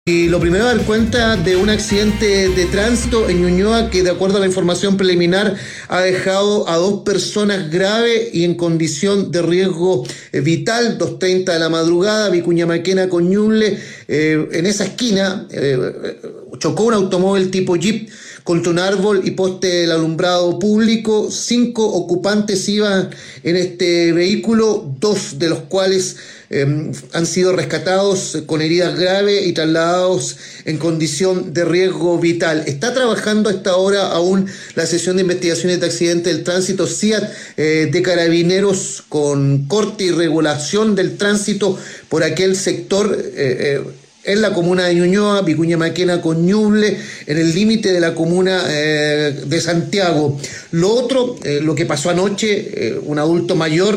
Y lo primero, dar cuenta de un accidente de tránsito en Ñuñoa que, de acuerdo a la información preliminar, ha dejado a dos personas graves y en condición de riesgo vital. 2:30 de la madrugada, Vicuña Maquena con Ñuble. En esa esquina chocó un automóvil tipo Jeep contra un árbol y poste del alumbrado público. 5 ocupantes iban en este vehículo, 2 de los cuales han sido rescatados con heridas graves y trasladados en condición de riesgo vital. Está trabajando a esta hora aún la sesión de investigaciones de accidentes del tránsito SIAT de Carabineros con corte y regulación del tránsito por aquel sector en la comuna de Ñuñoa, Vicuña Maquena con Ñuble, en el límite de la comuna de Santiago. Lo otro, lo que pasó anoche, un adulto mayor